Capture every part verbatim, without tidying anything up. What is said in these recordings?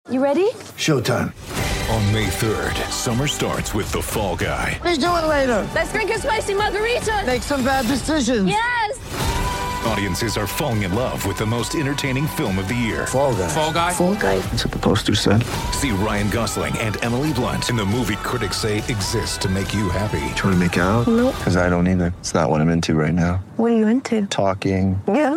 You ready? Showtime. On May third, summer starts with The Fall Guy. Let's do it later. Let's drink a spicy margarita. Make some bad decisions. Yes! Audiences are falling in love with the most entertaining film of the year. Fall Guy. Fall Guy? Fall Guy. That's what the poster said. See Ryan Gosling and Emily Blunt in the movie critics say exists to make you happy. Trying to make it out? Nope. Because I don't either. It's not what I'm into right now. What are you into? Talking. Yeah.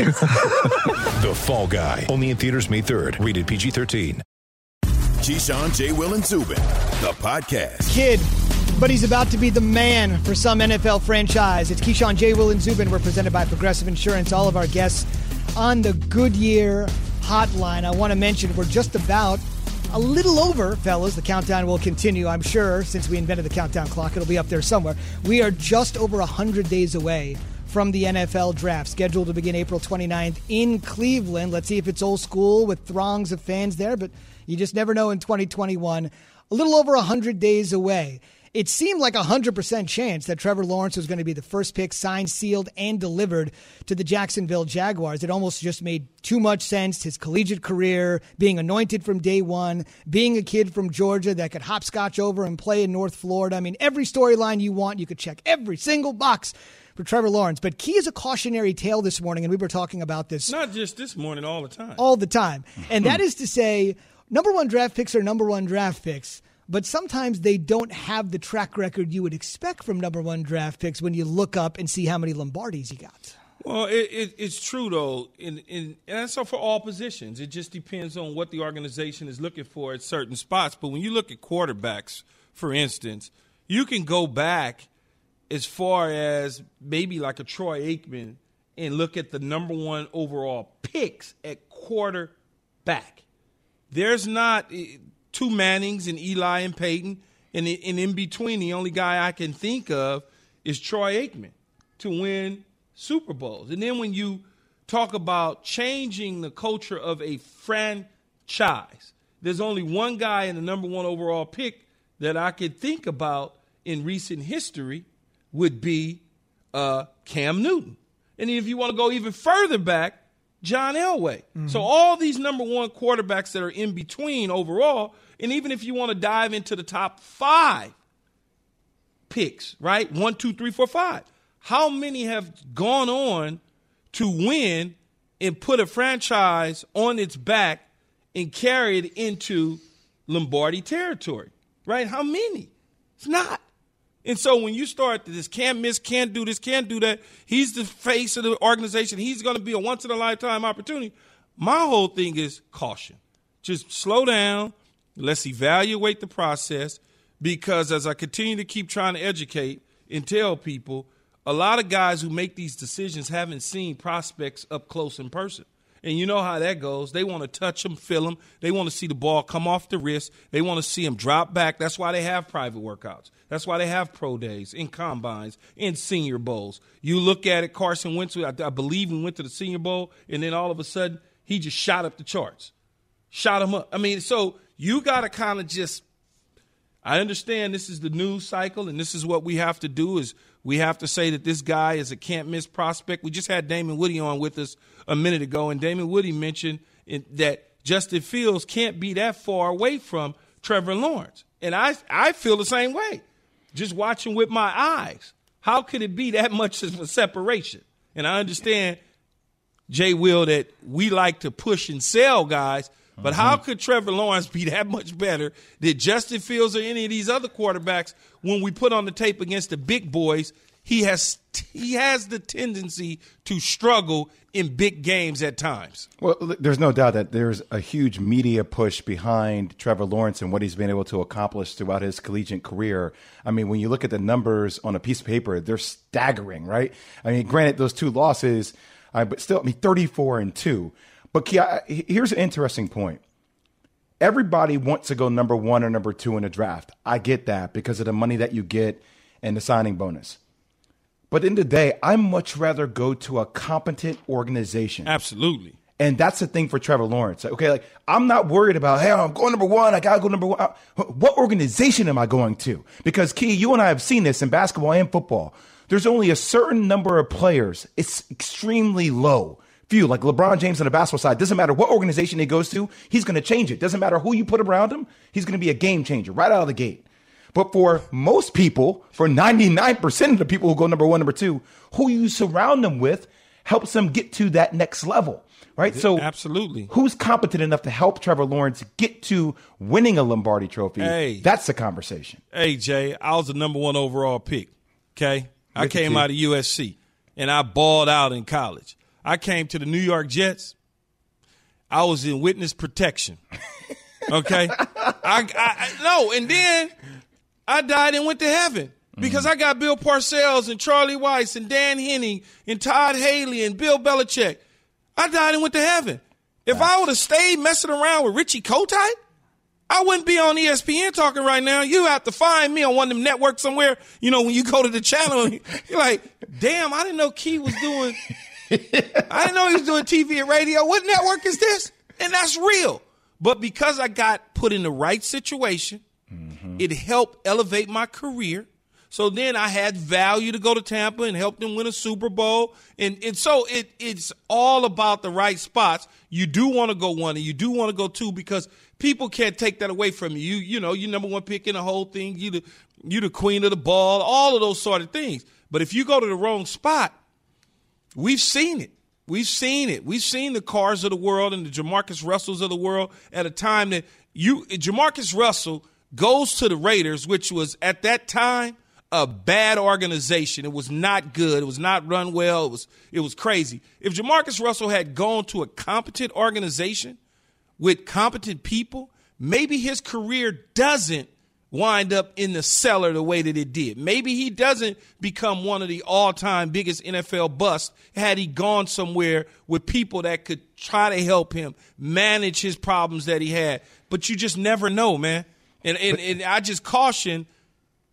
The Fall Guy. Only in theaters May third. Rated P G thirteen. Keyshawn, J. Will, and Zubin, the podcast. Kid, but he's about to be the man for some N F L franchise. It's Keyshawn, J. Will, and Zubin. We're presented by Progressive Insurance. All of our guests on the Goodyear hotline. I want to mention we're just about a little over, fellas. The countdown will continue, I'm sure, since we invented the countdown clock. It'll be up there somewhere. We are just over one hundred days away from the N F L draft, scheduled to begin April twenty-ninth in Cleveland. Let's see if it's old school with throngs of fans there, but you just never know in twenty twenty-one. A little over one hundred days away. It seemed like a one hundred percent chance that Trevor Lawrence was going to be the first pick signed, sealed, and delivered to the Jacksonville Jaguars. It almost just made too much sense. His collegiate career, being anointed from day one, being a kid from Georgia that could hopscotch over and play in North Florida. I mean, every storyline you want, you could check every single box for Trevor Lawrence. But key is a cautionary tale this morning, and we were talking about this. Not just this morning, all the time. All the time. And that is to say, number one draft picks are number one draft picks, but sometimes they don't have the track record you would expect from number one draft picks when you look up and see how many Lombardis he got. Well, it, it, it's true, though, in, in, and that's for all positions. It just depends on what the organization is looking for at certain spots. But when you look at quarterbacks, for instance, you can go back as far as maybe like a Troy Aikman and look at the number one overall picks at quarterback. There's not two Mannings and Eli and Peyton, and in, in between, the only guy I can think of is Troy Aikman to win Super Bowls. And then when you talk about changing the culture of a franchise, there's only one guy in the number one overall pick that I could think about in recent history would be uh, Cam Newton. And if you want to go even further back, John Elway. Mm-hmm. So all these number one quarterbacks that are in between overall, and even if you want to dive into the top five picks, right? One, two, three, four, five. How many have gone on to win and put a franchise on its back and carry it into Lombardi territory, right? How many? It's not. And so when you start this can't miss, can't do this, can't do that, he's the face of the organization. He's going to be a once-in-a-lifetime opportunity. My whole thing is caution. Just slow down. Let's evaluate the process, because as I continue to keep trying to educate and tell people, a lot of guys who make these decisions haven't seen prospects up close in person. And you know how that goes. They want to touch them, feel them. They want to see the ball come off the wrist. They want to see them drop back. That's why they have private workouts. That's why they have pro days, in combines, in senior bowls. You look at it, Carson Wentz, I, I believe we went to the Senior Bowl, and then all of a sudden he just shot up the charts. Shot him up. I mean, so you got to kind of just – I understand this is the news cycle, and this is what we have to do is we have to say that this guy is a can't-miss prospect. We just had Damon Woody on with us a minute ago, and Damon Woody mentioned in, that Justin Fields can't be that far away from Trevor Lawrence. And I, I feel the same way, just watching with my eyes. How could it be that much of a separation? And I understand, Jay Will, that we like to push and sell guys, but mm-hmm. how could Trevor Lawrence be that much better than Justin Fields or any of these other quarterbacks when we put on the tape against the big boys? He has he has the tendency to struggle in big games at times. Well, there's no doubt that there's a huge media push behind Trevor Lawrence and what he's been able to accomplish throughout his collegiate career. I mean, when you look at the numbers on a piece of paper, they're staggering, right? I mean, granted, those two losses, uh, but still, I mean, thirty-four and two. But here's an interesting point. Everybody wants to go number one or number two in the draft. I get that because of the money that you get and the signing bonus. But at the end of the day, I'd much rather go to a competent organization. Absolutely. And that's the thing for Trevor Lawrence. Okay, like I'm not worried about, hey, I'm going number one. I got to go number one. What organization am I going to? Because, Key, you and I have seen this in basketball and football. There's only a certain number of players. It's extremely low few, like LeBron James on the basketball side. Doesn't matter what organization he goes to, he's going to change it. Doesn't matter who you put around him, he's going to be a game changer right out of the gate. But for most people, for ninety-nine percent of the people who go number one, number two, who you surround them with helps them get to that next level, right? So absolutely, who's competent enough to help Trevor Lawrence get to winning a Lombardi Trophy? Hey, that's the conversation. Hey, Jay, I was the number one overall pick, okay? I came out of U S C, and I balled out in college. I came to the New York Jets. I was in witness protection, okay? I, I No, and then I died and went to heaven. Because I got Bill Parcells and Charlie Weiss and Dan Henning and Todd Haley and Bill Belichick. I died and went to heaven. If nice. I would have stayed messing around with Richie Kotite, I wouldn't be on E S P N talking right now. You have to find me on one of them networks somewhere. You know, when you go to the channel, you're like, damn, I didn't know Key was doing – I didn't know he was doing T V and radio. What network is this? And that's real. But because I got put in the right situation, mm-hmm. it helped elevate my career. So then I had value to go to Tampa and help them win a Super Bowl. And, and so it it's all about the right spots. You do want to go one and you do want to go two because people can't take that away from you. You, you know, you're number one pick in the whole thing. You the, you the queen of the ball, all of those sort of things. But if you go to the wrong spot, we've seen it. We've seen it. We've seen the Carrs of the world and the Jamarcus Russells of the world at a time that you Jamarcus Russell goes to the Raiders, which was at that time a bad organization. It was not good. It was not run well. It was it was crazy. If Jamarcus Russell had gone to a competent organization with competent people, maybe his career doesn't wind up in the cellar the way that it did. Maybe he doesn't become one of the all-time biggest N F L busts had he gone somewhere with people that could try to help him manage his problems that he had. But you just never know, man. And, and, and I just caution –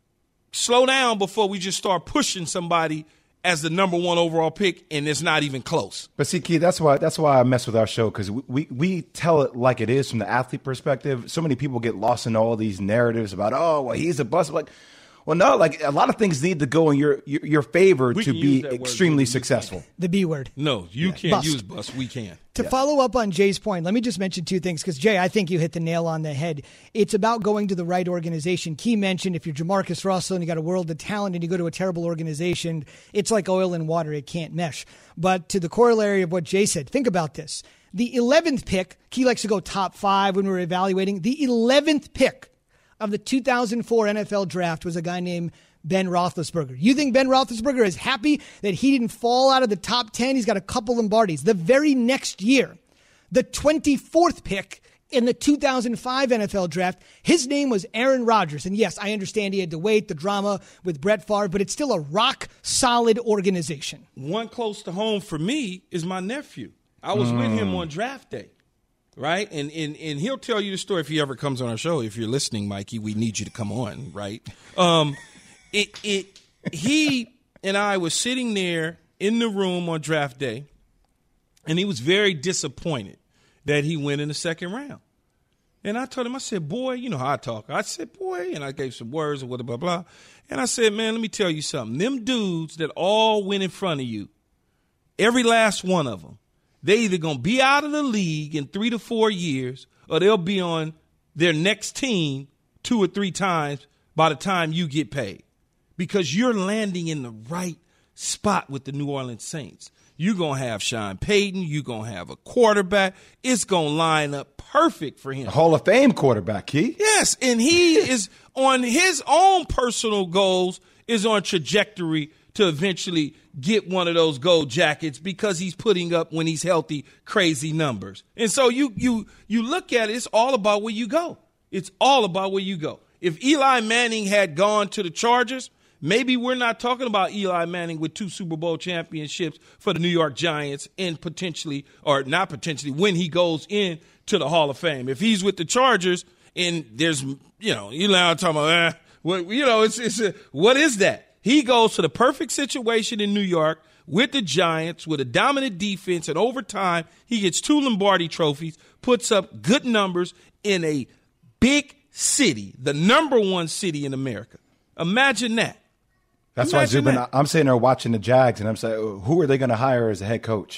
slow down before we just start pushing somebody as the number one overall pick, and it's not even close. But see, Keith, that's why that's why I mess with our show, because we, we, we tell it like it is from the athlete perspective. So many people get lost in all these narratives about, oh, well, he's a bust. Like, well, no, like a lot of things need to go in your your, your favor we to be extremely word, successful. The B word. No, you yeah. can't bust. use bust. We can. To yeah. follow up on Jay's point, let me just mention two things, because, Jay, I think you hit the nail on the head. It's about going to the right organization. Key mentioned if you're Jamarcus Russell and you got a world of talent and you go to a terrible organization, it's like oil and water. It can't mesh. But to the corollary of what Jay said, think about this. The eleventh pick, Key likes to go top five when we're evaluating. The eleventh pick of the two thousand four N F L draft was a guy named Ben Roethlisberger. You think Ben Roethlisberger is happy that he didn't fall out of the top ten? He's got a couple Lombardis. The very next year, the twenty-fourth pick in the two thousand five N F L draft, his name was Aaron Rodgers. And yes, I understand he had to wait, the drama with Brett Favre, but it's still a rock-solid organization. One close to home for me is my nephew. I was mm. with him on draft day. Right? And, and and he'll tell you the story if he ever comes on our show. If you're listening, Mikey, we need you to come on, right? Um, it it he and I was sitting there in the room on draft day, and he was very disappointed that he went in the second round. And I told him, I said, boy, you know how I talk. I said, boy, and I gave some words and blah, blah, blah. And I said, man, let me tell you something. Them dudes that all went in front of you, every last one of them, they either going to be out of the league in three to four years or they'll be on their next team two or three times by the time you get paid, because you're landing in the right spot with the New Orleans Saints. You're going to have Sean Payton. You're going to have a quarterback. It's going to line up perfect for him. A Hall of Fame quarterback, Key. Yes, and he is on his own personal goals, is on trajectory to eventually get one of those gold jackets, because he's putting up, when he's healthy, crazy numbers. And so you you you look at it, it's all about where you go. It's all about where you go. If Eli Manning had gone to the Chargers, maybe we're not talking about Eli Manning with two Super Bowl championships for the New York Giants and potentially, or not potentially, when he goes in to the Hall of Fame. If he's with the Chargers and there's, you know, Eli talking about, eh, well, you know, it's, it's a, what is that? He goes to the perfect situation in New York with the Giants, with a dominant defense, and over time, he gets two Lombardi trophies, puts up good numbers in a big city, the number one city in America. Imagine that. That's Imagine why, Zubin, that. I'm sitting there watching the Jags, and I'm saying, who are they going to hire as a head coach?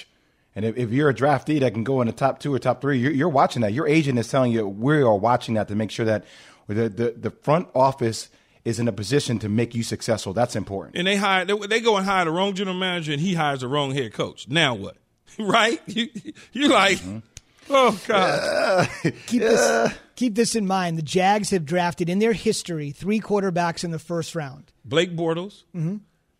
And if, if you're a draftee that can go in the top two or top three, you're, you're watching that. Your agent is telling you we are watching that to make sure that the, the, the front office is in a position to make you successful. That's important. And they hire, they, they go and hire the wrong general manager, and he hires the wrong head coach. Now what? Right? You, you're like, mm-hmm. oh, God. Uh, keep, this, keep this in mind. The Jags have drafted in their history three quarterbacks in the first round. Blake Bortles, mm-hmm.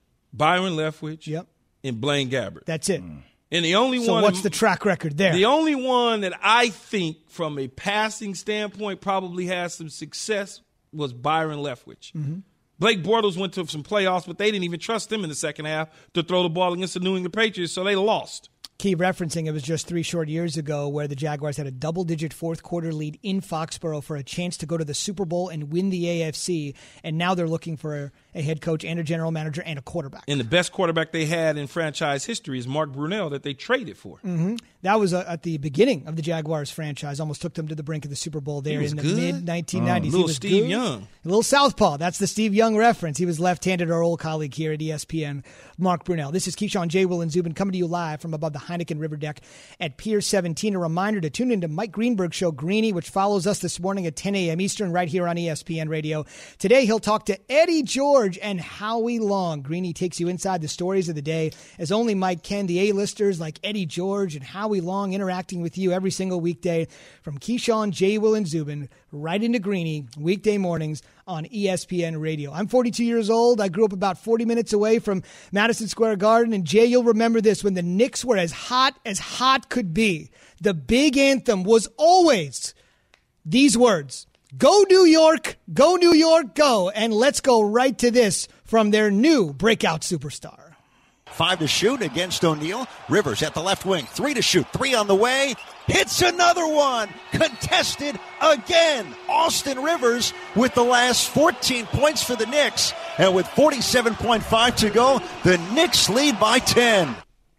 Byron Leftwich, yep. and Blaine Gabbert. That's it. Mm. And the only so one. So what's the track record there? The only one that I think, from a passing standpoint, probably has some success was Byron Leftwich. Mm-hmm. Blake Bortles went to some playoffs, but they didn't even trust him in the second half to throw the ball against the New England Patriots, so they lost. Key referencing it was just three short years ago where the Jaguars had a double-digit fourth-quarter lead in Foxborough for a chance to go to the Super Bowl and win the A F C, and now they're looking for a, a head coach and a general manager and a quarterback. And the best quarterback they had in franchise history is Mark Brunell that they traded for. Mm-hmm. That was uh, at the beginning of the Jaguars franchise. Almost took them to the brink of the Super Bowl there in the mid nineteen nineties. Uh, little he was Steve good. Young. A little southpaw. That's the Steve Young reference. He was left-handed, our old colleague here at E S P N, Mark Brunell. This is Keyshawn, J. Will, and Zubin coming to you live from above the Heineken River Deck at Pier seventeen. A reminder to tune into Mike Greenberg's show, Greeny, which follows us this morning at ten a.m. Eastern right here on E S P N Radio. Today, he'll talk to Eddie George and Howie Long. Greeny takes you inside the stories of the day, as only Mike can. The A-listers like Eddie George and Howie Long interacting with you every single weekday from Keyshawn, J. Will, and Zubin right into Greeny, weekday mornings on E S P N Radio. I'm forty-two years old. I grew up about forty minutes away from Madison Square Garden. And Jay, you'll remember this. When the Knicks were as hot as hot could be, the big anthem was always these words: go New York, go New York, go. And let's go right to this from their new breakout superstar. Five to shoot against O'Neal. Rivers at the left wing. Three to shoot. Three on the way. Hits another one. Contested again. Austin Rivers with the last fourteen points for the Knicks. And with forty-seven point five to go, the Knicks lead by ten.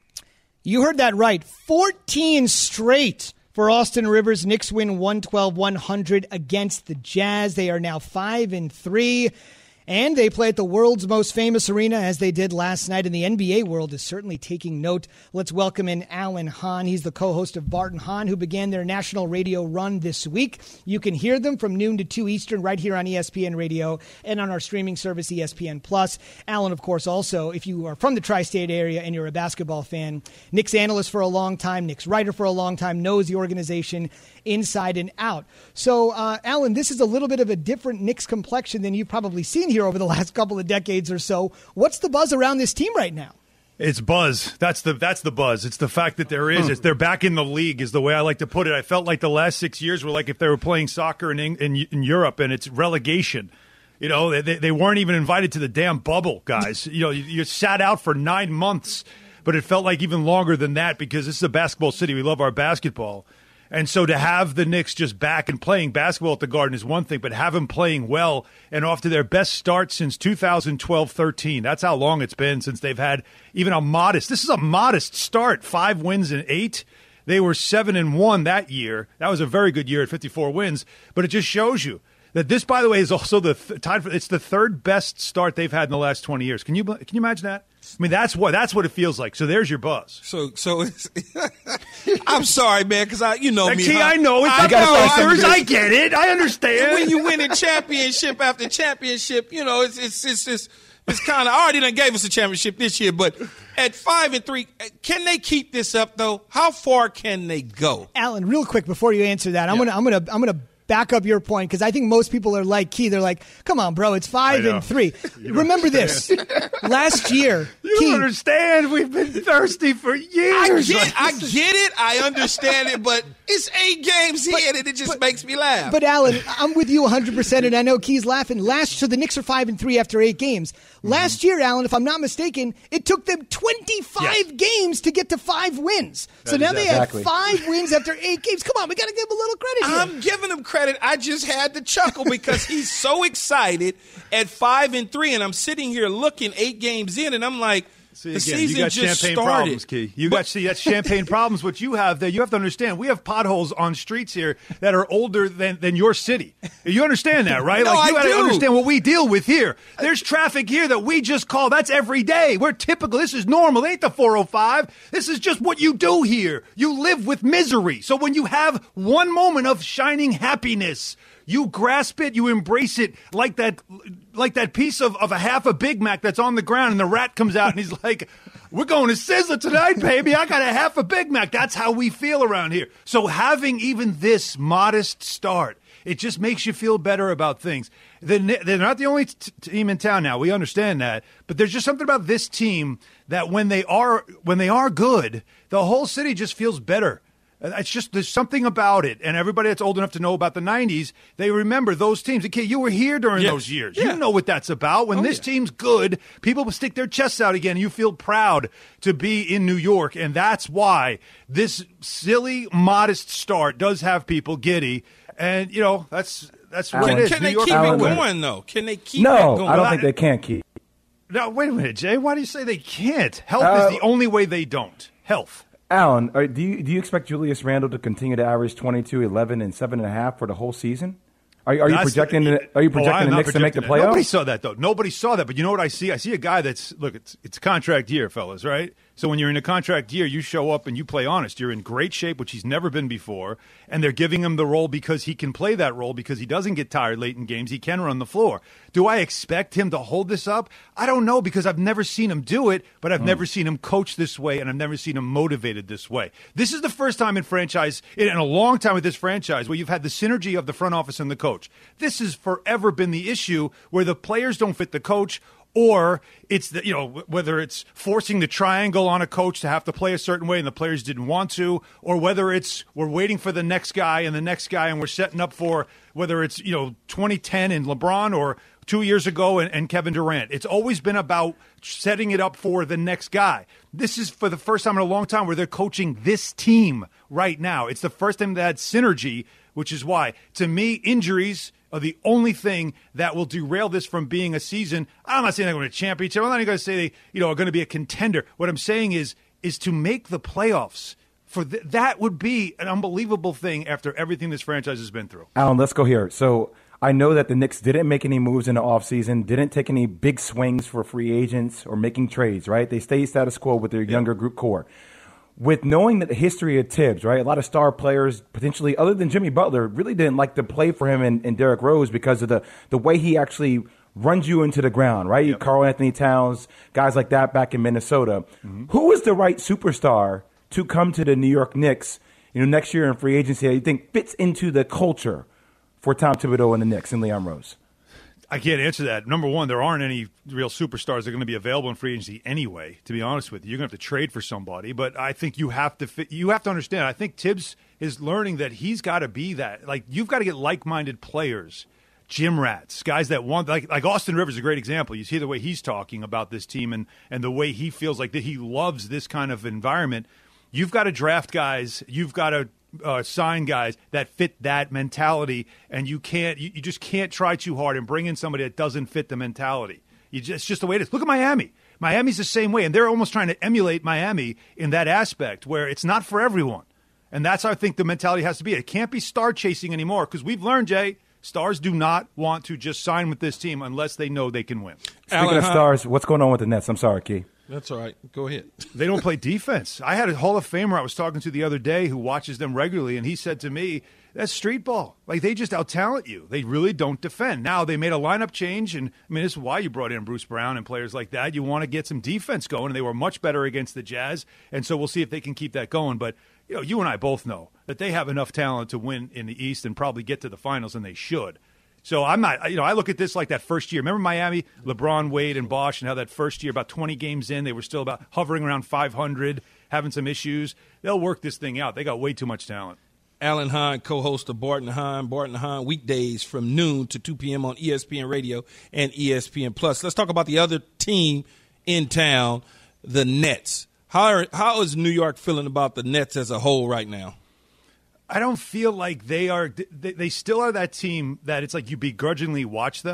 You heard that right. fourteen straight for Austin Rivers. Knicks win one twelve one hundred against the Jazz. They are now five and three. And they play at the world's most famous arena, as they did last night, and the N B A world is certainly taking note. Let's welcome in Alan Hahn. He's the co-host of Bart and Hahn, who began their national radio run this week. You can hear them from noon to two Eastern right here on E S P N Radio and on our streaming service, E S P N Plus. Alan, of course, also, if you are from the tri-state area and you're a basketball fan, Knicks analyst for a long time, Knicks writer for a long time, knows the organization inside and out. So, uh, Alan, this is a little bit of a different Knicks complexion than you've probably seen here over the last couple of decades or so. What's the buzz around this team right now? It's buzz. That's the that's the buzz. It's the fact that there is. It's, they're back in the league is the way I like to put it. I felt like the last six years were like if they were playing soccer in in, in Europe, and it's relegation. You know, they, they weren't even invited to the damn bubble, guys. You know, you, you sat out for nine months, but it felt like even longer than that because this is a basketball city. We love our basketball. And so to have the Knicks just back and playing basketball at the Garden is one thing, but have them playing well and off to their best start since two thousand twelve thirteen. That's how long it's been since they've had even a modest – this is a modest start, five wins and eight. They were seven and one that year. That was a very good year at fifty-four wins, but it just shows you that this, by the way, is also the th- tied for – it's the third best start they've had in the last twenty years. Can you can you imagine that? I mean, that's what that's what it feels like. So there's your buzz. So, so it's, I'm sorry, man, because I, you know me. Key, huh? I know it's I, not know, the I, I get it. I understand. When you win a championship after championship, you know, it's it's it's it's, it's kind of already done gave us a championship this year, but at five and three, can they keep this up though? How far can they go? Alan, real quick before you answer that, I'm Yeah. gonna I'm gonna I'm gonna. back up your point, because I think most people are like Key. They're like, come on, bro, it's five and three. Remember this. Last year, You Key, don't understand. We've been thirsty for years. I get, I get it. I understand it, but it's eight games in, and it just but- makes me laugh. But Alan, I'm with you one hundred percent, and I know Key's laughing. Last, so the Knicks are five and three after eight games. Last Mm-hmm. year, Alan, if I'm not mistaken, it took them twenty-five Yes. games to get to five wins. So That now is they exactly. have five wins after eight games. Come on, we got to give them a little credit here. I'm giving him credit. I just had to chuckle because he's so excited at five and three, and I'm sitting here looking eight games in, and I'm like, See, the again, season you got just champagne started. problems, Key. You But- got see that's champagne problems. What you have there, you have to understand. We have potholes on streets here that are older than, than your city. You understand that, right? No, like you I got to do. understand what we deal with here. There's traffic here that we just call. That's every day. We're typical. This is normal. It ain't the four oh five. This is just what you do here. You live with misery. So when you have one moment of shining happiness, you grasp it, you embrace it like that like that piece of, of a half a Big Mac that's on the ground and the rat comes out and he's like, we're going to Sizzler tonight, baby. I got a half a Big Mac. That's how we feel around here. So having even this modest start, it just makes you feel better about things. They're they're not the only t- team in town now. We understand that. But there's just something about this team that when they are when they are good, the whole city just feels better. It's just, there's something about it. And everybody that's old enough to know about the nineties, they remember those teams. Okay, you were here during Yes. those years. Yeah. You know what that's about. When Oh, this yeah. team's good, people will stick their chests out again. You feel proud to be in New York. And that's why this silly, modest start does have people giddy. And, you know, that's that's what Can, it is. can New they York keep Alan it Leonard. going, though? Can they keep No, it going? I don't think they can keep. Now, wait a minute, Jay. Why do you say they can't? Health Uh, is the only way they don't. Health. Alan, are, do you do you expect Julius Randle to continue to average twenty-two, eleven, and seven and a half for the whole season? Are, are you That's- projecting? The, are you Oh, projecting I'm the not Knicks to make the projecting it. playoffs? Nobody saw that though. Nobody saw that. But you know what I see? I see a guy that's look. It's it's a contract year, fellas. Right. So when you're in a contract year, you show up and you play honest. You're in great shape, which he's never been before, and they're giving him the role because he can play that role because he doesn't get tired late in games. He can run the floor. Do I expect him to hold this up? I don't know because I've never seen him do it, but I've never seen him coach this way, and I've never seen him motivated this way. This is the first time in franchise, in a long time with this franchise, where you've had the synergy of the front office and the coach. This has forever been the issue where the players don't fit the coach, or it's the, you know, whether it's forcing the triangle on a coach to have to play a certain way and the players didn't want to, or whether it's we're waiting for the next guy and the next guy and we're setting up for whether it's, you know, twenty ten and LeBron or two years ago and, and Kevin Durant. It's always been about setting it up for the next guy. This is for the first time in a long time where they're coaching this team right now. It's the first time they had synergy, which is why, to me, injuries are the only thing that will derail this from being a season. I'm not saying they're going to championship. I'm not even going to say they, you know, are going to be a contender. What I'm saying is, is to make the playoffs. For th- that would be an unbelievable thing after everything this franchise has been through. Alan, let's go here. So I know that the Knicks didn't make any moves in the offseason, didn't take any big swings for free agents or making trades, right? They stayed status quo with their younger group core. With knowing that the history of Tibbs, right, a lot of star players, potentially other than Jimmy Butler, really didn't like to play for him and, and Derrick Rose because of the, the way he actually runs you into the ground, right? Yep. Karl Anthony Towns, guys like that back in Minnesota. Mm-hmm. Who is the right superstar to come to the New York Knicks, you know, next year in free agency that you think fits into the culture for Tom Thibodeau and the Knicks and Leon Rose? I can't answer that. Number one, there aren't any real superstars that are going to be available in free agency anyway, to be honest with you. You're going to have to trade for somebody. But I think you have to fit, you have to understand, I think Tibbs is learning that he's got to be that. Like, you've got to get like-minded players, gym rats, guys that want – like like Austin Rivers is a great example. You see the way he's talking about this team and, and the way he feels like that he loves this kind of environment. You've got to draft guys. You've got to – Uh, sign guys that fit that mentality, and you can't you, you just can't try too hard and bring in somebody that doesn't fit the mentality. You just, it's just the way it is. Look at Miami. Miami's the same way, and they're almost trying to emulate Miami in that aspect where it's not for everyone. And that's how I think the mentality has to be. It can't be star chasing anymore because we've learned, Jay, stars do not want to just sign with this team unless they know they can win. Speaking Alan, of huh? stars, what's going on with the Nets? I'm sorry, Key. That's all right. Go ahead. They don't play defense. I had a Hall of Famer I was talking to the other day who watches them regularly, and he said to me, that's street ball. Like, they just out-talent you. They really don't defend. Now, they made a lineup change, and, I mean, this is why you brought in Bruce Brown and players like that. You want to get some defense going, and they were much better against the Jazz, and so we'll see if they can keep that going. But, you know, you and I both know that they have enough talent to win in the East and probably get to the finals, and they should. So I'm not, you know, I look at this like that first year. Remember Miami, LeBron, Wade, and Bosh, and how that first year, about twenty games in, they were still about hovering around five hundred, having some issues. They'll work this thing out. They got way too much talent. Alan Hahn, co-host of Barton Hahn, Barton Hahn, weekdays from noon to two p.m. on E S P N Radio and E S P N Plus. Let's talk about the other team in town, the Nets. How are, how is New York feeling about the Nets as a whole right now? I don't feel like they are they, – they still are that team that it's like you begrudgingly watch them,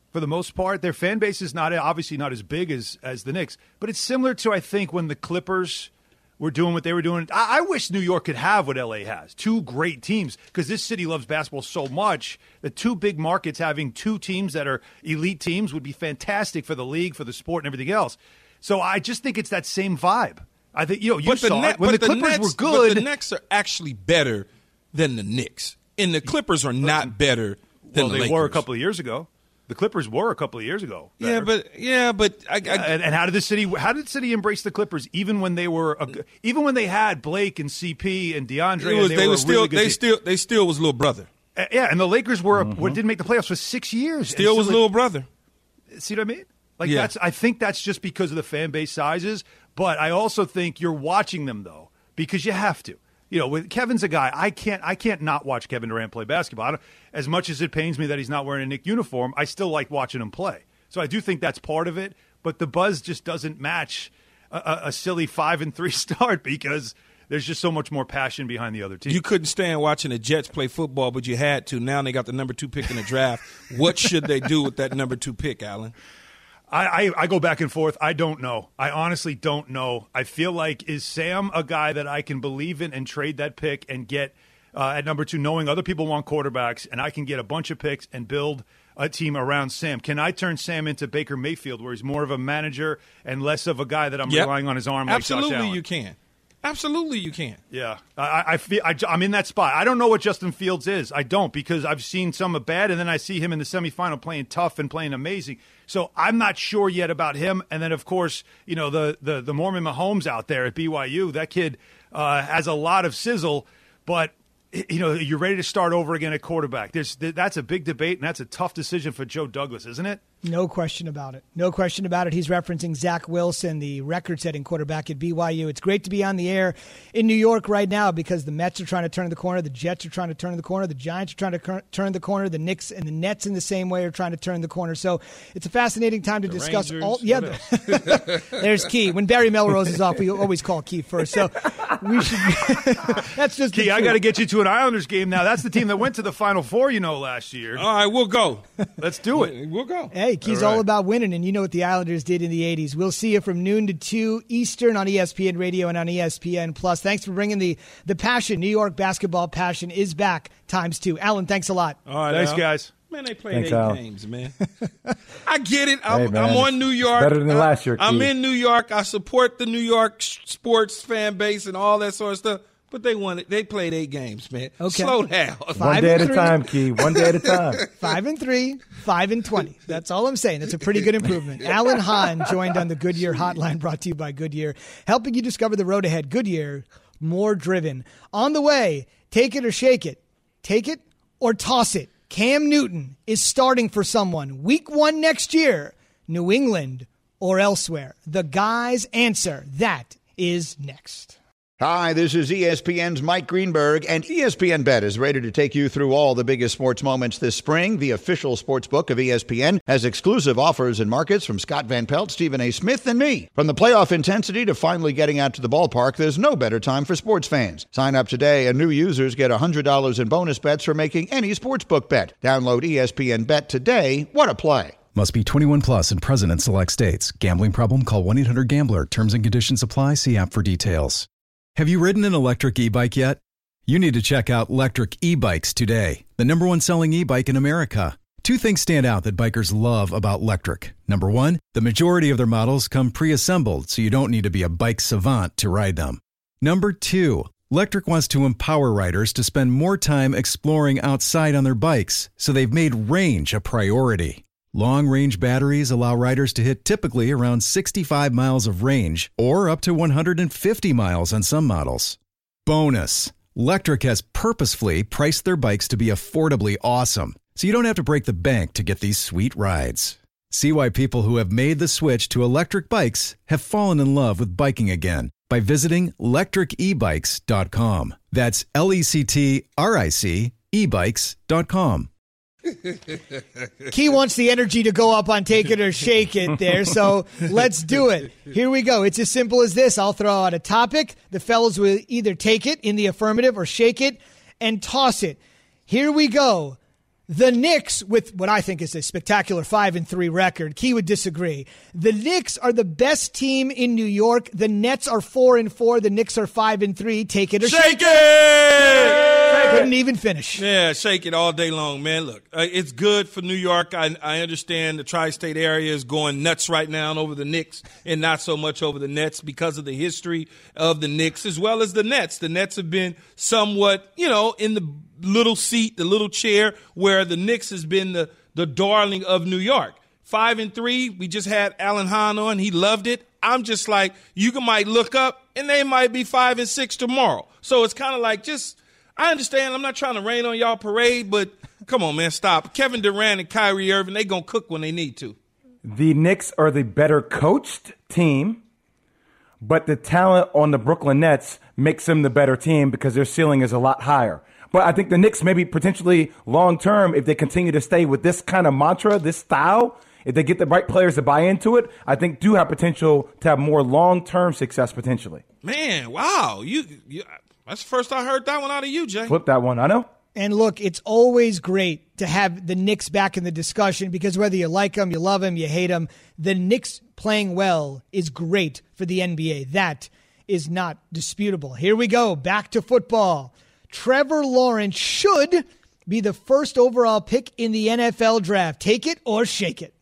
for the most part. Their fan base is not obviously not as big as, as the Knicks, but it's similar to, I think, when the Clippers were doing what they were doing. I, I wish New York could have what L A has, two great teams, because this city loves basketball so much that two big markets having two teams that are elite teams would be fantastic for the league, for the sport, and everything else. So I just think it's that same vibe. I think, you know, you but saw the, it. When but the Clippers Nets, were good. But the Nets are actually better than the Knicks. And the Clippers are not better than well, the they Lakers. were a couple of years ago. The Clippers were a couple of years ago. Better. Yeah, but yeah, but I, I, and, and how did the city? How did the city embrace the Clippers? Even when they were, a, even when they had Blake and C P and DeAndre, was, and they, they were were still, really good they team. still, they still was little brother. Uh, yeah, and the Lakers were Mm-hmm. didn't make the playoffs for six years. Still was so little it, brother. See what I mean? Like Yeah. that's. I think that's just because of the fan base sizes. But I also think you're watching them though because you have to. You know, with Kevin's a guy, I can't I can't not watch Kevin Durant play basketball. I don't, as much as it pains me that he's not wearing a Knick uniform, I still like watching him play. So I do think that's part of it. But the buzz just doesn't match a, a, a silly five and three start because there's just so much more passion behind the other team. You couldn't stand watching the Jets play football, but you had to. Now they got the number two pick in the draft. What should they do with that number two pick, Alan? I, I, I go back and forth. I don't know. I honestly don't know. I feel like, is Sam a guy that I can believe in and trade that pick and get uh, at number two, knowing other people want quarterbacks, and I can get a bunch of picks and build a team around Sam? Can I turn Sam into Baker Mayfield, where he's more of a manager and less of a guy that I'm Yep. relying on his arm like Absolutely, Josh Allen? you can. Absolutely, you can. Yeah, I, I feel I, I'm in that spot. I don't know what Justin Fields is. I don't, because I've seen some of bad, and then I see him in the semifinal playing tough and playing amazing. So I'm not sure yet about him. And then, of course, you know the the, the Mormon Mahomes out there at B Y U. That kid uh, has a lot of sizzle, but you know you're ready to start over again at quarterback. There's that's a big debate, and that's a tough decision for Joe Douglas, isn't it? No question about it. No question about it. He's referencing Zach Wilson, the record-setting quarterback at B Y U. It's great to be on the air in New York right now because the Mets are trying to turn the corner, the Jets are trying to turn the corner, the Giants are trying to cur- turn the corner, the Knicks and the Nets in the same way are trying to turn the corner. So it's a fascinating time to The discuss Rangers, all. Yeah, the, there's Key. When Barry Melrose is off, we always call Key first. So we should. That's just Key, I got to get you to an Islanders game now. That's the team that went to the Final Four, you know, last year. All right, we'll go. Let's do it. We'll go. Hey, Key's All all, right. about winning, and you know what the Islanders did in the eighties. We'll see you from noon to two Eastern on E S P N Radio and on E S P N Plus. Thanks for bringing the, the passion. New York basketball passion is back times two. Alan, thanks a lot. All right, Thanks, Al. guys. Man, they played Thanks, eight Al. games, man. I get it. I'm, Hey, man, I'm on it's New York. better than I- last year, I'm Keith. in New York. I support the New York sh- sports fan base and all that sort of stuff. But they won it. They played eight games, man. Okay. Slow down. One Five day and at a three. time, Key. One day at a time. Five and three, five and twenty. That's all I'm saying. That's a pretty good improvement. Alan Hahn joined on the Goodyear Hotline, brought to you by Goodyear, helping you discover the road ahead. Goodyear, more driven. On the way, take it or shake it. Take it or toss it. Cam Newton is starting for someone. Week one next year, New England or elsewhere. The guy's answer. That is next. Hi, this is E S P N's Mike Greenberg, and E S P N Bet is ready to take you through all the biggest sports moments this spring. The official sports book of E S P N has exclusive offers and markets from Scott Van Pelt, Stephen A. Smith, and me. From the playoff intensity to finally getting out to the ballpark, there's no better time for sports fans. Sign up today, and new users get one hundred dollars in bonus bets for making any sportsbook bet. Download E S P N Bet today. What a play. Must be twenty-one plus and present in select states. Gambling problem? Call one eight hundred gambler. Terms and conditions apply. See app for details. Have you ridden an electric e-bike yet? You need to check out Electric E-Bikes today, the number one selling e-bike in America. Two things stand out that bikers love about Electric. Number one, the majority of their models come pre-assembled, so you don't need to be a bike savant to ride them. Number two, Electric wants to empower riders to spend more time exploring outside on their bikes, so they've made range a priority. Long-range batteries allow riders to hit typically around sixty-five miles of range or up to one hundred fifty miles on some models. Bonus, Electric has purposefully priced their bikes to be affordably awesome, so you don't have to break the bank to get these sweet rides. See why people who have made the switch to electric bikes have fallen in love with biking again by visiting electric e bikes dot com. That's L E C T R I C e bikes dot com. Key wants the energy to go up on take it or shake it there, so let's do it. Here we go. It's as simple as this. I'll throw out a topic. The fellows will either take it in the affirmative or shake it and toss it. Here we go. The Knicks, with what I think is a spectacular five and three record, Key would disagree. The Knicks are the best team in New York. The Nets are four and four. The Knicks are five and three. Take it or shake, shake it. it. Couldn't even finish. Yeah, shake it all day long, man. Look, uh, it's good for New York. I, I understand the tri-state area is going nuts right now over the Knicks and not so much over the Nets because of the history of the Knicks as well as the Nets. The Nets have been somewhat, you know, in the little seat, the little chair where the Knicks has been the, the darling of New York. Five and three, we just had Alan Hahn on. He loved it. I'm just like, you can, might look up and they might be five and six tomorrow. So it's kind of like just, I understand I'm not trying to rain on y'all parade, but come on, man, stop. Kevin Durant and Kyrie Irving, they going to cook when they need to. The Knicks are the better coached team, but the talent on the Brooklyn Nets makes them the better team because their ceiling is a lot higher. But I think the Knicks maybe potentially long-term, if they continue to stay with this kind of mantra, this style, if they get the right players to buy into it, I think do have potential to have more long-term success potentially. Man, wow. You, you that's the first I heard that one out of you, Jay. Flip that one, I know. And look, it's always great to have the Knicks back in the discussion because whether you like them, you love them, you hate them, the Knicks playing well is great for the N B A. That is not disputable. Here we go, back to football. Trevor Lawrence should be the first overall pick in the N F L draft. Take it or shake it.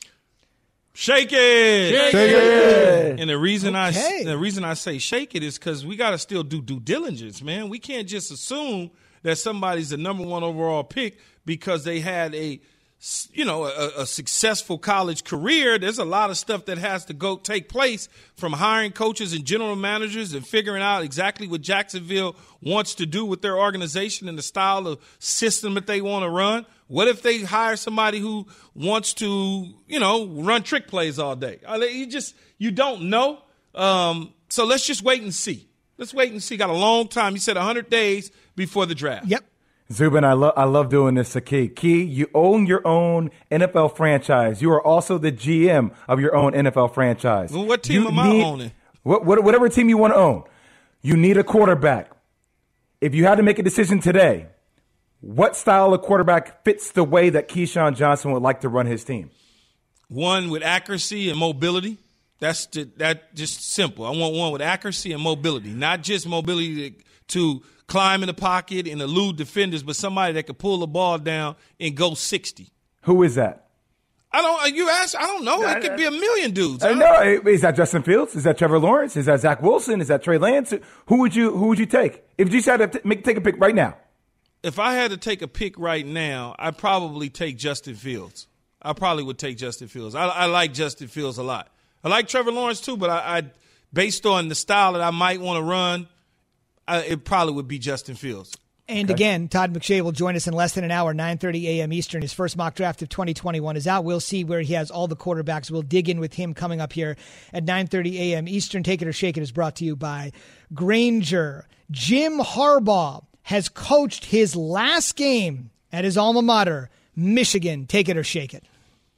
Shake it. Shake, shake it. it. And the reason okay. I the reason I say shake it is because we got to still do due diligence, man. We can't just assume that somebody's the number one overall pick because they had a you know, a, a successful college career. There's a lot of stuff that has to go take place from hiring coaches and general managers and figuring out exactly what Jacksonville wants to do with their organization and the style of system that they want to run. What if they hire somebody who wants to, you know, run trick plays all day? You just, you don't know. Um, so let's just wait and see. Let's wait and see. Got a long time. You said one hundred days before the draft. Yep. Zubin, I love I love doing this to Key. Key, you own your own N F L franchise. You are also the G M of your own N F L franchise. Well, what team you am I need, owning? What, what, whatever team you want to own. You need a quarterback. If you had to make a decision today, what style of quarterback fits the way that Keyshawn Johnson would like to run his team? One with accuracy and mobility. That's just, that just simple. I want one with accuracy and mobility, not just mobility to, to climb in the pocket and elude defenders, but somebody that could pull the ball down and go sixty. Who is that? I don't. You ask. I don't know. It could be a million dudes. I know. Is that Justin Fields? Is that Trevor Lawrence? Is that Zach Wilson? Is that Trey Lance? Who would you Who would you take if you just had to make take a pick right now? If I had to take a pick right now, I'd probably take Justin Fields. I probably would take Justin Fields. I, I like Justin Fields a lot. I like Trevor Lawrence too, but I, I based on the style that I might want to run, I, it probably would be Justin Fields. And okay. Again, Todd McShay will join us in less than an hour, nine thirty a.m. Eastern. His first mock draft of twenty twenty-one is out. We'll see where he has all the quarterbacks. We'll dig in with him coming up here at nine thirty a.m. Eastern. Take it or shake it is brought to you by Grainger. Jim Harbaugh has coached his last game at his alma mater, Michigan. Take it or shake it.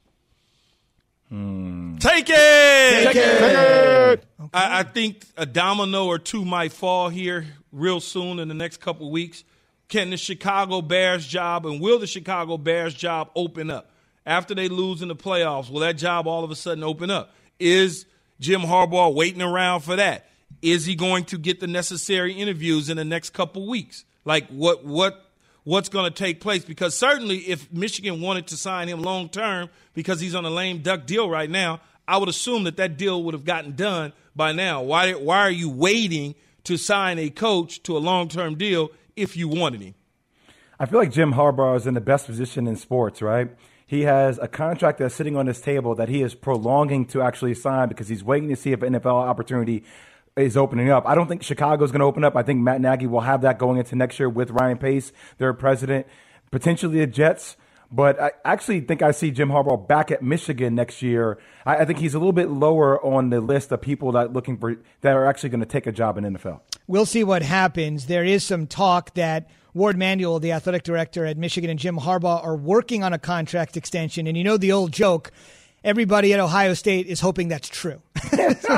Hmm. Take it! Take it! Take it! Okay. I, I think a domino or two might fall here real soon in the next couple of weeks. Can the Chicago Bears job and will the Chicago Bears job open up? After they lose in the playoffs, will that job all of a sudden open up? Is Jim Harbaugh waiting around for that? Is he going to get the necessary interviews in the next couple of weeks? Like what what what's going to take place? Because certainly if Michigan wanted to sign him long term because he's on a lame duck deal right now, I would assume that that deal would have gotten done by now. Why why are you waiting to sign a coach to a long-term deal if you wanted him? I feel like Jim Harbaugh is in the best position in sports, right? He has a contract that's sitting on his table that he is prolonging to actually sign because he's waiting to see if an N F L opportunity is opening up. I don't think Chicago's going to open up. I think Matt Nagy will have that going into next year with Ryan Pace, their president, potentially the Jets. But I actually think I see Jim Harbaugh back at Michigan next year. I, I think he's a little bit lower on the list of people that are looking for that are actually going to take a job in the N F L. We'll see what happens. There is some talk that Ward Manuel, the athletic director at Michigan, and Jim Harbaugh are working on a contract extension. And you know the old joke, everybody at Ohio State is hoping that's true.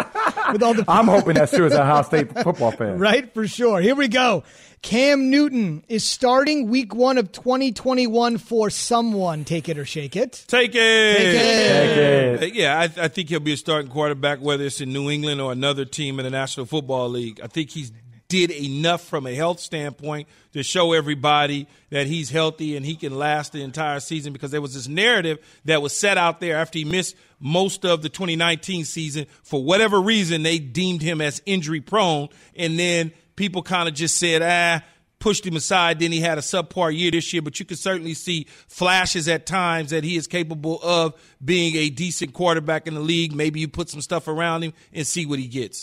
With all the I'm hoping that's true as a Ohio State football fan. Right, for sure. Here we go. Cam Newton is starting week one of twenty twenty-one for someone. Take it or shake it. Take it. Take it. Take it. Yeah, I, I think he'll be a starting quarterback, whether it's in New England or another team in the National Football League. I think he's did enough from a health standpoint to show everybody that he's healthy and he can last the entire season, because there was this narrative that was set out there after he missed most of the twenty nineteen season. For whatever reason, they deemed him as injury prone, and then people kind of just said, ah, pushed him aside. Then he had a subpar year this year, but you can certainly see flashes at times that he is capable of being a decent quarterback in the league. Maybe you put some stuff around him and see what he gets.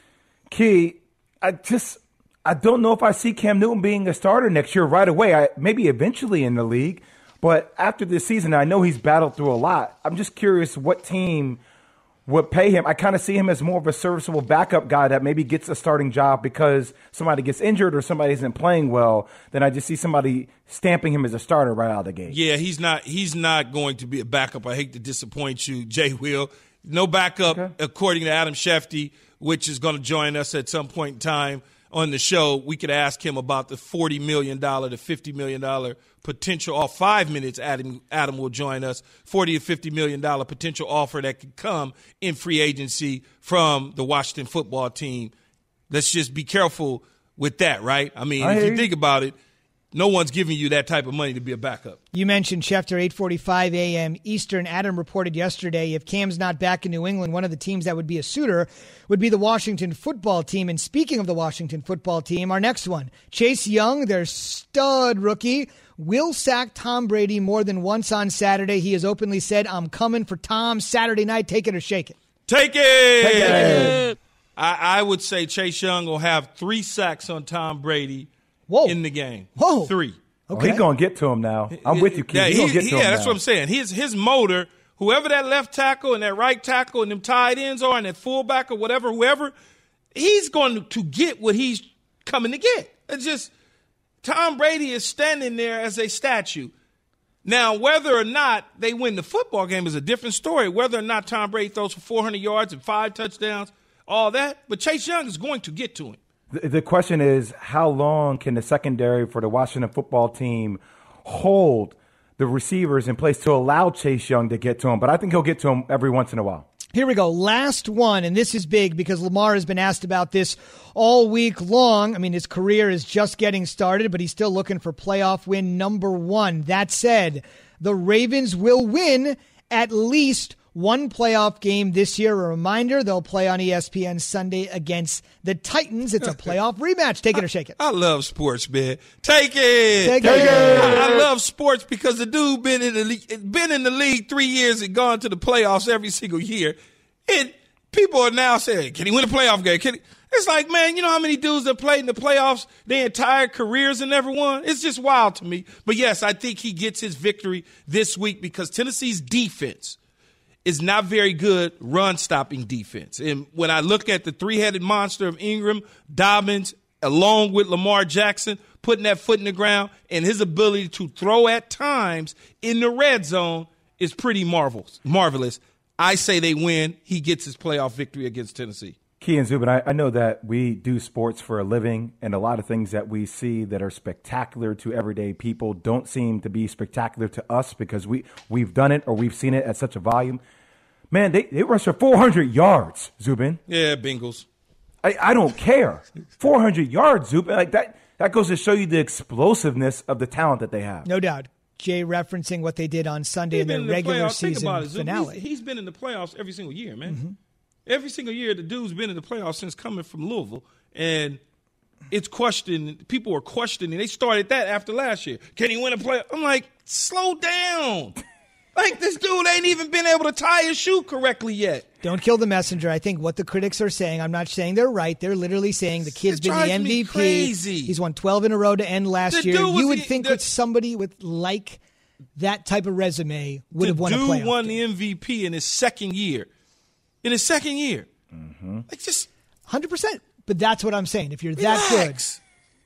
Key, I just I don't know if I see Cam Newton being a starter next year right away. I, maybe eventually in the league, but after this season, I know he's battled through a lot. I'm just curious what team would pay him. I kind of see him as more of a serviceable backup guy that maybe gets a starting job because somebody gets injured or somebody isn't playing well. Then I just see somebody stamping him as a starter right out of the gate. Yeah, he's not. He's not going to be a backup. I hate to disappoint you, Jay Will. No backup, okay. According to Adam Schefter, which is going to join us at some point in time on the show. We could ask him about the forty million dollars to fifty million dollars potential, or five minutes, Adam, Adam will join us, forty to fifty million dollars potential offer that could come in free agency from the Washington football team. Let's just be careful with that, right? I mean, I if you think about it, no one's giving you that type of money to be a backup. You mentioned Schefter, eight forty-five a.m. Eastern. Adam reported yesterday if Cam's not back in New England, one of the teams that would be a suitor would be the Washington football team. And speaking of the Washington football team, our next one, Chase Young, their stud rookie, will sack Tom Brady more than once on Saturday. He has openly said, I'm coming for Tom Saturday night. Take it or shake it. Take it! Take it. I, I would say Chase Young will have three sacks on Tom Brady Whoa. in the game. Whoa. Three. Okay. Oh, he's going to get to him now. I'm with you, Keith. Yeah, he's he, gonna get to yeah him that's now. what I'm saying. His, his motor, whoever that left tackle and that right tackle and them tight ends are and that fullback or whatever, whoever, he's going to get what he's coming to get. It's just Tom Brady is standing there as a statue. Now, whether or not they win the football game is a different story. Whether or not Tom Brady throws for four hundred yards and five touchdowns, all that. But Chase Young is going to get to him. The, the question is, how long can the secondary for the Washington football team hold the receivers in place to allow Chase Young to get to him? But I think he'll get to him every once in a while. Here we go. Last one, and this is big because Lamar has been asked about this all week long. I mean, his career is just getting started, but he's still looking for playoff win number one. That said, the Ravens will win at least one playoff game this year. A reminder, they'll play on E S P N Sunday against the Titans. It's a playoff rematch. Take it or shake it. I love sports, man. Take it. Take, Take it. it. I, I love sports because the dude been in the league, been in the league three years and gone to the playoffs every single year. And people are now saying, can he win a playoff game? Can he? It's like, man, you know how many dudes that played in the playoffs their entire careers and never won? It's just wild to me. But, yes, I think he gets his victory this week because Tennessee's defense is not very good run-stopping defense. And when I look at the three-headed monster of Ingram, Dobbins, along with Lamar Jackson, putting that foot in the ground, and his ability to throw at times in the red zone is pretty marvelous. marvelous. I say they win. He gets his playoff victory against Tennessee. Key and Zubin, I, I know that we do sports for a living, and a lot of things that we see that are spectacular to everyday people don't seem to be spectacular to us because we, we've done it or we've seen it at such a volume. Man, they, they rush for four hundred yards, Zubin. Yeah, Bengals. I, I don't care. four hundred yards, Zubin. Like that, that goes to show you the explosiveness of the talent that they have. No doubt. Jay referencing what they did on Sunday he's in their in regular the season it, finale. He's, he's been in the playoffs every single year, man. Mm-hmm. Every single year, the dude's been in the playoffs since coming from Louisville. And it's questioned. People were questioning. They started that after last year. Can he win a playoff? I'm like, slow down. Like, this dude ain't even been able to tie his shoe correctly yet. Don't kill the messenger. I think what the critics are saying, I'm not saying they're right. They're literally saying the kid's it been the M V P. Crazy. He's won twelve in a row to end last the year. You would the, think the, with somebody with like that type of resume would have won a playoff The dude won game. the M V P in his second year. In his second year. Mm-hmm. Like, just one hundred percent. But that's what I'm saying. If you're relax. that good.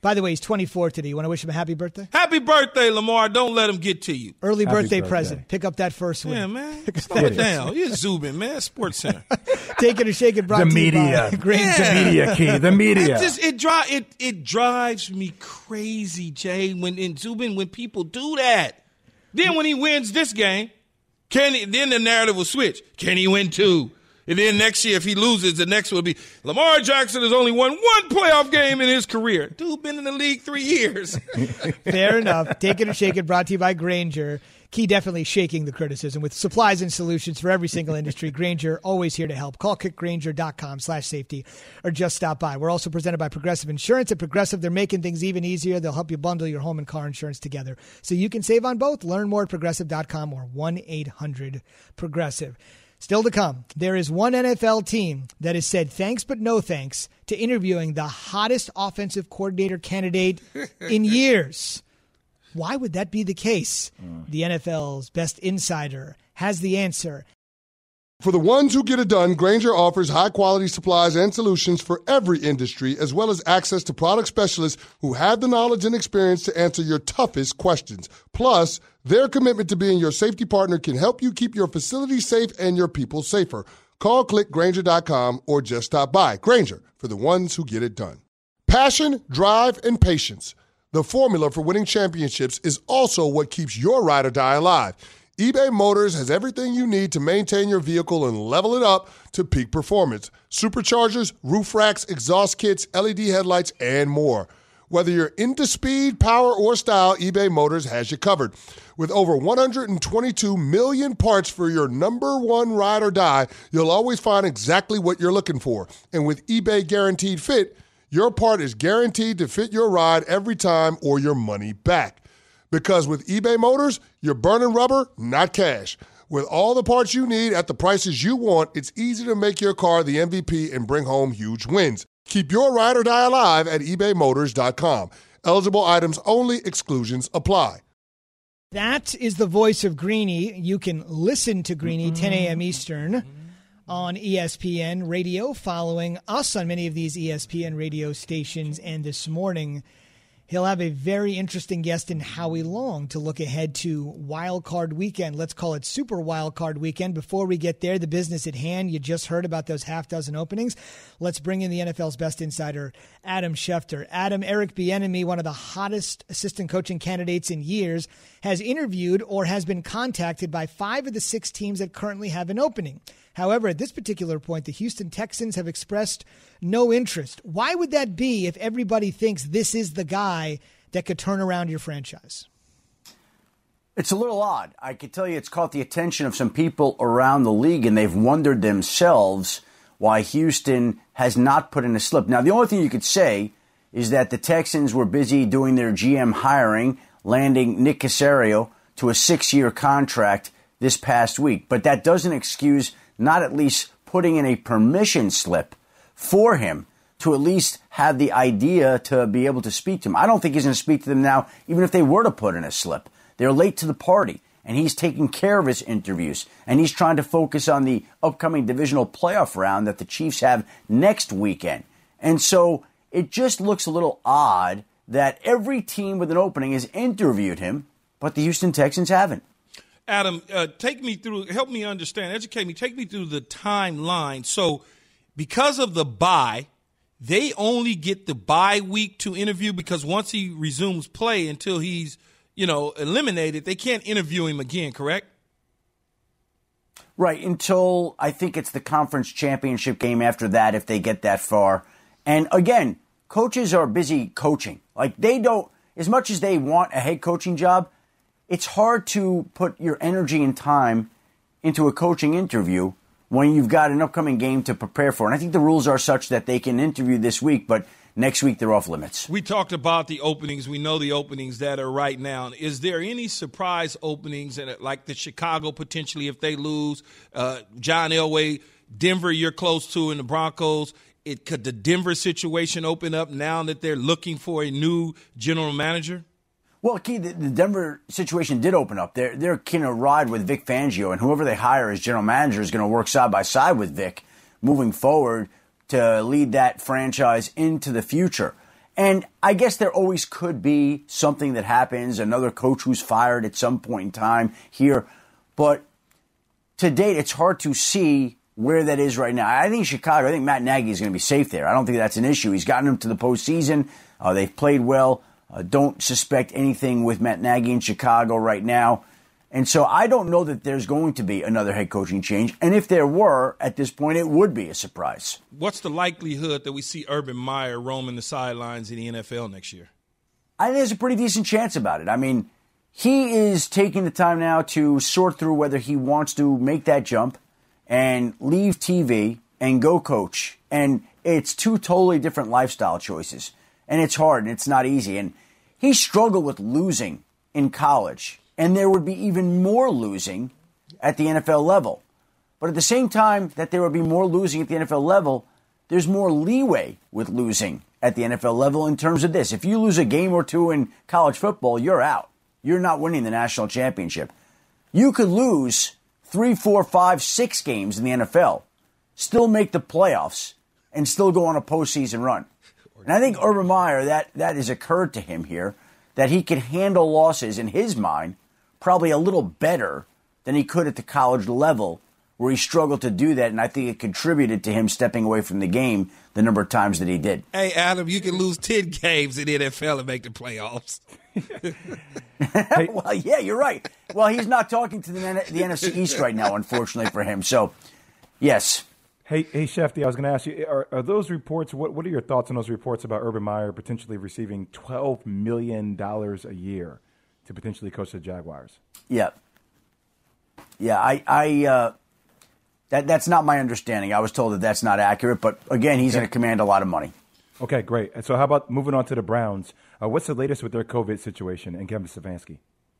By the way, he's twenty-four today. You want to wish him a happy birthday? Happy birthday, Lamar. Don't let him get to you. Early Happy birthday, birthday. present. Pick up that first win. Yeah, man. Slow it down. You're Zubin, man. Sports Center. Take it or shake it. Brought The to you media. by Granger. The media, Key. The media. It just it dri- it it drives me crazy, Jay. When in Zubin, when people do that, then when he wins this game, can he, then the narrative will switch. Can he win two? And then next year, if he loses, the next will be Lamar Jackson has only won one playoff game in his career. Dude, been in the league three years. Fair enough. Take it or shake it. Brought to you by Granger. Key definitely shaking the criticism with supplies and solutions for every single industry. Granger, always here to help. Call kickgranger.com slash safety or just stop by. We're also presented by Progressive Insurance. At Progressive, they're making things even easier. They'll help you bundle your home and car insurance together so you can save on both. Learn more at progressive dot com or one eight hundred progressive. Still to come, there is one N F L team that has said thanks but no thanks to interviewing the hottest offensive coordinator candidate in years. Why would that be the case? Mm. The N F L's best insider has the answer. For the ones who get it done, Granger offers high-quality supplies and solutions for every industry, as well as access to product specialists who have the knowledge and experience to answer your toughest questions. Plus, their commitment to being your safety partner can help you keep your facility safe and your people safer. Call click granger dot com or just stop by. Granger, for the ones who get it done. Passion, drive, and patience. The formula for winning championships is also what keeps your ride or die alive. eBay Motors has everything you need to maintain your vehicle and level it up to peak performance. Superchargers, roof racks, exhaust kits, L E D headlights, and more. Whether you're into speed, power, or style, eBay Motors has you covered. With over one hundred twenty-two million parts for your number one ride or die, you'll always find exactly what you're looking for. And with eBay Guaranteed Fit, your part is guaranteed to fit your ride every time or your money back. Because with eBay Motors, you're burning rubber, not cash. With all the parts you need at the prices you want, it's easy to make your car the M V P and bring home huge wins. Keep your ride or die alive at ebay motors dot com. Eligible items only. Exclusions apply. That is the voice of Greeny. You can listen to Greeny ten a.m. Eastern on E S P N Radio, following us on many of these E S P N radio stations. And this morning, he'll have a very interesting guest in Howie Long to look ahead to Wild Card Weekend. Let's call it Super Wild Card Weekend. Before we get there, the business at hand. You just heard about those half dozen openings. Let's bring in the N F L's best insider, Adam Schefter. Adam, Eric Bieniemy, one of the hottest assistant coaching candidates in years, has interviewed or has been contacted by five of the six teams that currently have an opening. However, at this particular point, the Houston Texans have expressed no interest. Why would that be if everybody thinks this is the guy that could turn around your franchise? It's a little odd. I can tell you it's caught the attention of some people around the league, and they've wondered themselves why Houston has not put in a slip. Now, the only thing you could say is that the Texans were busy doing their G M hiring, landing Nick Caserio to a six-year contract this past week. But that doesn't excuse not at least putting in a permission slip for him to at least have the idea to be able to speak to him. I don't think he's going to speak to them now, even if they were to put in a slip. They're late to the party, and he's taking care of his interviews, and he's trying to focus on the upcoming divisional playoff round that the Chiefs have next weekend. And so it just looks a little odd that every team with an opening has interviewed him, but the Houston Texans haven't. Adam, uh, take me through, help me understand, educate me, take me through the timeline. So because of the bye, they only get the bye week to interview, because once he resumes play until he's, you know, eliminated, they can't interview him again, correct? Right, until I think it's the conference championship game after that, if they get that far. And again, coaches are busy coaching. Like, they don't, as much as they want a head coaching job, it's hard to put your energy and time into a coaching interview when you've got an upcoming game to prepare for. And I think the rules are such that they can interview this week, but next week they're off limits. We talked about the openings. We know the openings that are right now. Is there any surprise openings, like the Chicago potentially if they lose, uh, John Elway, Denver you're close to, and the Broncos? It, could the Denver situation open up now that they're looking for a new general manager? Well, Key, the, the Denver situation did open up. They're, they're going to ride with Vic Fangio, and whoever they hire as general manager is going to work side by side with Vic moving forward to lead that franchise into the future. And I guess there always could be something that happens, another coach who's fired at some point in time here. But to date, it's hard to see where that is right now. I think Chicago, I think Matt Nagy is going to be safe there. I don't think that's an issue. He's gotten them to the postseason. Uh, they've played well. Uh, don't suspect anything with Matt Nagy in Chicago right now. And so I don't know that there's going to be another head coaching change. And if there were, at this point, it would be a surprise. What's the likelihood that we see Urban Meyer roaming the sidelines in the N F L next year? I think there's a pretty decent chance about it. I mean, he is taking the time now to sort through whether he wants to make that jump and leave T V and go coach. And it's two totally different lifestyle choices. And it's hard and it's not easy. And he struggled with losing in college. And there would be even more losing at the N F L level. But at the same time that there would be more losing at the N F L level, there's more leeway with losing at the N F L level in terms of this. If you lose a game or two in college football, you're out. You're not winning the national championship. You could lose three, four, five, six games in the N F L, still make the playoffs, and still go on a postseason run. And I think Urban Meyer, that, that has occurred to him here, that he could handle losses in his mind probably a little better than he could at the college level, where he struggled to do that, and I think it contributed to him stepping away from the game the number of times that he did. Hey, Adam, you can lose ten games in the N F L and make the playoffs. Well, yeah, you're right. Well, he's not talking to the, the N F C East right now, unfortunately for him. So, yes. Hey, hey, Shefty, I was going to ask you, are, are those reports, what, what are your thoughts on those reports about Urban Meyer potentially receiving twelve million dollars a year to potentially coach the Jaguars? Yeah. Yeah, I, I uh, that that's not my understanding. I was told that that's not accurate, but again, he's okay. going to command a lot of money. Okay, great. And so how about moving on to the Browns? Uh, what's the latest with their COVID situation and Kevin Stefanski?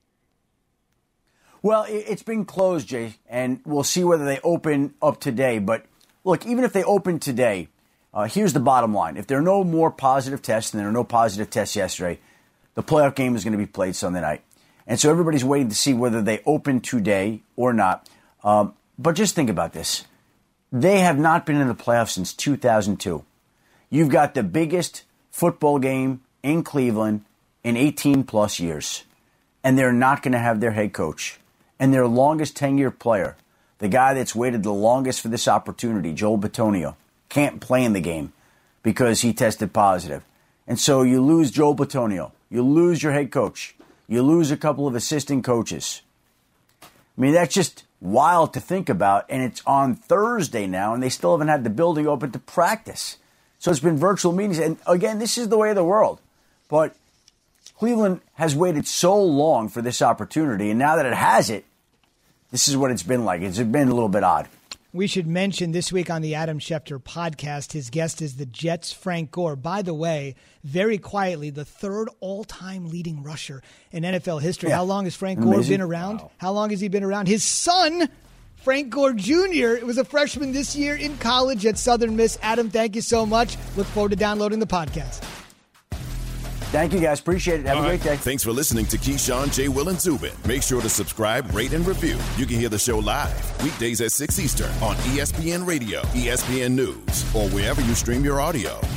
Well, it, it's been closed, Jay, and we'll see whether they open up today. But look, even if they open today, uh, here's the bottom line. If there are no more positive tests, and there are no positive tests yesterday, the playoff game is going to be played Sunday night. And so everybody's waiting to see whether they open today or not. Um, but just think about this. They have not been in the playoffs since two thousand two. You've got the biggest football game in Cleveland in eighteen plus years. And they're not going to have their head coach. And their longest ten-year player, the guy that's waited the longest for this opportunity, Joel Bitonio, can't play in the game because he tested positive. And so you lose Joel Bitonio. You lose your head coach. You lose a couple of assistant coaches. I mean, that's just wild to think about. And it's on Thursday now, and they still haven't had the building open to practice. So it's been virtual meetings. And again, this is the way of the world. But Cleveland has waited so long for this opportunity. And now that it has it, this is what it's been like. It's been a little bit odd. We should mention this week on the Adam Schefter podcast, his guest is the Jets' Frank Gore. By the way, very quietly, the third all-time leading rusher in N F L history. Yeah. How long has Frank Gore Amazing. been around? Wow. How long has he been around? His son, Frank Gore Junior, was a freshman this year in college at Southern Miss. Adam, thank you so much. Look forward to downloading the podcast. Thank you, guys. Appreciate it. Have All a great day. Thanks for listening to Keyshawn, J. Will, and Zubin. Make sure to subscribe, rate, and review. You can hear the show live weekdays at six Eastern on E S P N Radio, E S P N News, or wherever you stream your audio.